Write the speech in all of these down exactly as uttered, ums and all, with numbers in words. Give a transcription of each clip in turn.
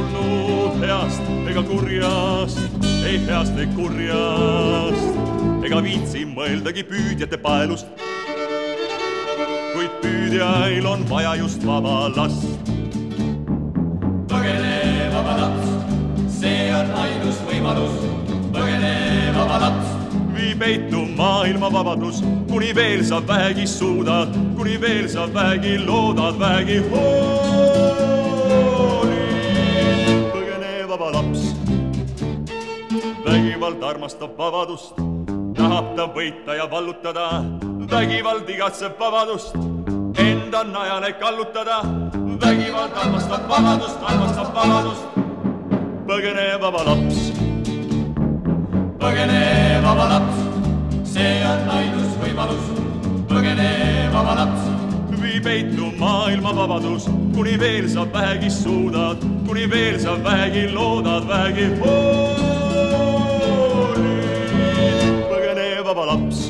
kuulnud heast ega kurjast, ei heast ei kurjast, ega viitsi mõeldagi püüdjate paelust. Kuid püüdjail on vaja just vaba last. Põgene vaba laps, see on ainus võimalus. Põgene vaba laps. Vii peitu maailma vabadus, kuni veel sa vähegi suudad, kuni veel sa vähegi loodad, vähegi hoolid. Põgene vaba laps. Vägivald armastab vabadust, tahab ta võita ja vallutada. Vägivald igatseb vabadust, enda najale kallutada. Vägivald armastab vabadust, armastab vabadust. Põgene vaba laps. Põgene vaba laps, see on ainus võimalus. Põgene vaba laps. Vii peitu maailma vabadus, kuni veel sa vähegi suudad, kuni veel sa vähegi loodad, vähegi hoolid. Põgene vaba laps.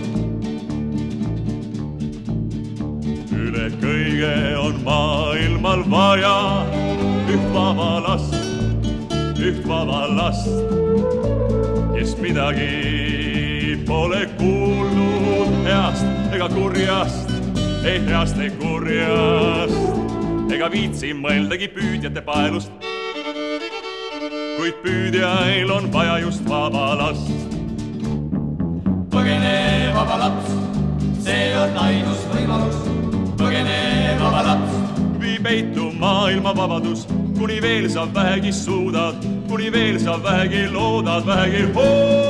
Üle kõige on maailmal vaja üht vaba last, üht vaba last, kes midagi pole kuulnud heast ega kurjast, ei heast ei kurjast, ega viitsi mõeldagi püüdjate paelust. Kuid püüdjail on vaja just vaba last. Põgene vaba laps, see on ainus võimalus. Põgene vaba laps. Vii peitu maailma vabadus, kuni veel sa vähegi suudad, kuni veel sa vähegi loodad, vähegi hoolid.